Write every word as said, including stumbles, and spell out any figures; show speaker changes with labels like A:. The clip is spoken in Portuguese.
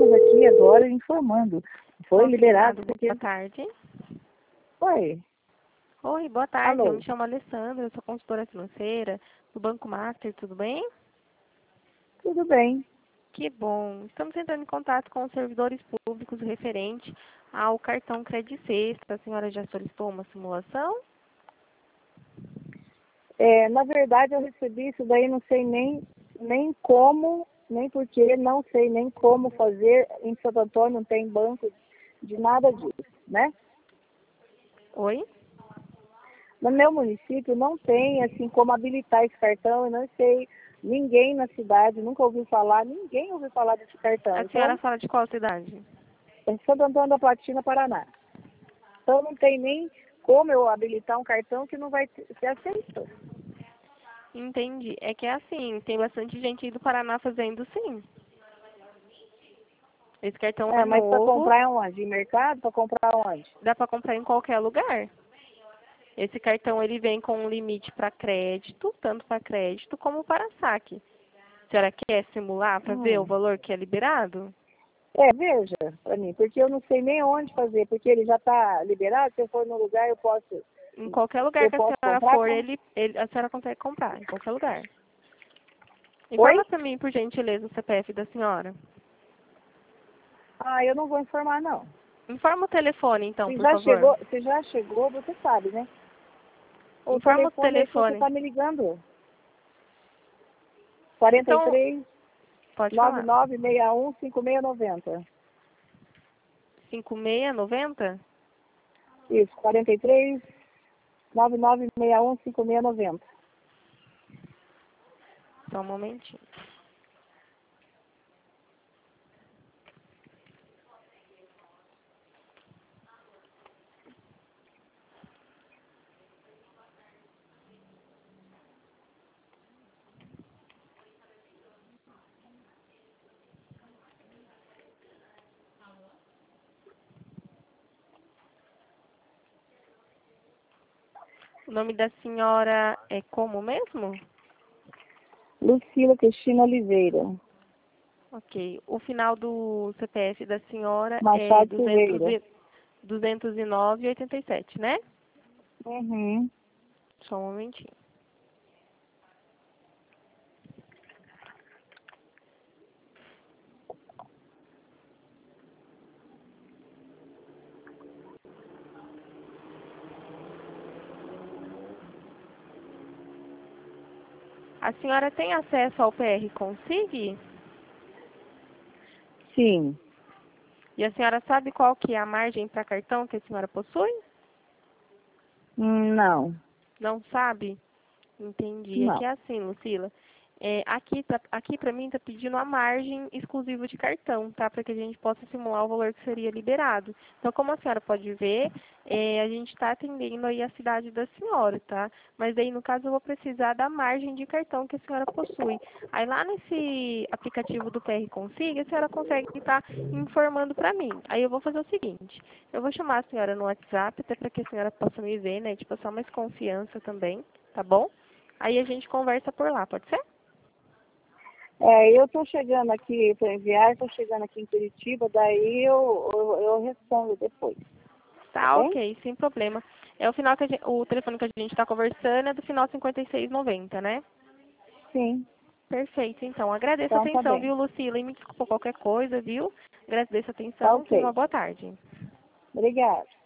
A: estamos aqui agora informando. Foi liberado. Porque...
B: Boa tarde.
A: Oi.
B: Oi, boa tarde.
A: Alô.
B: Eu me chamo Alessandra, eu sou consultora financeira do Banco Master, tudo bem?
A: Tudo bem.
B: Que bom. Estamos entrando em contato com os servidores públicos referente ao cartão Credit Sexta. A senhora já solicitou uma simulação?
A: É, na verdade, eu recebi isso daí, não sei nem, nem como, nem porquê, não sei nem como fazer. Em Santo Antônio não tem banco de nada disso, né?
B: Oi?
A: No meu município não tem, assim, como habilitar esse cartão. Eu não sei, ninguém na cidade, nunca ouviu falar, ninguém ouviu falar desse cartão.
B: A senhora
A: Então,
B: fala de qual cidade?
A: é Santo Antônio da Platina, Paraná. Então não tem nem como eu habilitar um cartão que não vai ser aceito.
B: Entendi. É que é assim, tem bastante gente aí do Paraná fazendo sim. Esse cartão é
A: É, mas para
B: novo,
A: comprar onde? Em mercado? Para comprar onde?
B: dá para comprar em qualquer lugar. Esse cartão ele vem com um limite para crédito, tanto para crédito como para saque. A senhora quer simular para ver o
A: Hum.
B: valor que é liberado?
A: É, veja para mim, porque eu não sei nem onde fazer, porque ele já está liberado. Se eu for no lugar, eu posso,
B: Em qualquer lugar
A: eu
B: que a
A: posso
B: senhora
A: comprar?
B: for,
A: Com...
B: ele, ele, a senhora consegue comprar, em qualquer lugar.
A: Oi?
B: Informa para mim, por gentileza, o C P F da senhora.
A: Ah, eu não vou informar, não.
B: Informa o telefone, então,
A: Se
B: por
A: já
B: favor.
A: chegou, se já chegou, você sabe, né? O
B: Informa o
A: telefone é esse que você
B: telefone.
A: está me ligando. quarenta e
B: Então,
A: três,
B: pode
A: nove
B: falar.
A: nove seis um, cinco seis nove zero.
B: cinco seis nove zero?
A: Isso, quarenta e três, nove nove seis um, cinco seis nove zero.
B: Só um momentinho. O nome da senhora é como mesmo?
A: Lucila Cristina Oliveira.
B: Ok. O final do C P F da senhora é
A: Machado
B: duzentos
A: Silveira.
B: e, duzentos e nove, oitenta e sete, né?
A: Uhum.
B: Só um momentinho. A senhora tem acesso ao P R Consig?
A: Sim.
B: E a senhora sabe qual que é a margem para cartão que a senhora possui?
A: Hum, Não.
B: Não sabe? Entendi. É que
A: Não.
B: é assim, Lucila. É, aqui tá, aqui para mim está pedindo a margem exclusiva de cartão, tá? Para que a gente possa simular o valor que seria liberado. Então, como a senhora pode ver, é, a gente está atendendo aí a cidade da senhora, tá? Mas aí, no caso, eu vou precisar da margem de cartão que a senhora possui. Aí lá nesse aplicativo do P R Consig, a senhora consegue estar informando para mim. Aí eu vou fazer o seguinte, eu vou chamar a senhora no WhatsApp, até para que a senhora possa me ver, né? De passar mais confiança também, tá bom? Aí a gente conversa por lá, pode ser?
A: É, eu estou chegando aqui para enviar, estou chegando aqui em Curitiba, daí eu, eu, eu respondo depois. Tá
B: Tá,
A: bem?
B: ok, sem problema. É o final que a gente, o telefone que a gente está conversando é do final cinquenta e seis noventa, né?
A: Sim.
B: Perfeito, então. Agradeço a
A: Então tá
B: atenção,
A: bem.
B: viu, Lucila? E me desculpa qualquer coisa, viu? Agradeço a
A: Tá
B: atenção e uma
A: ok.
B: boa tarde.
A: Obrigada.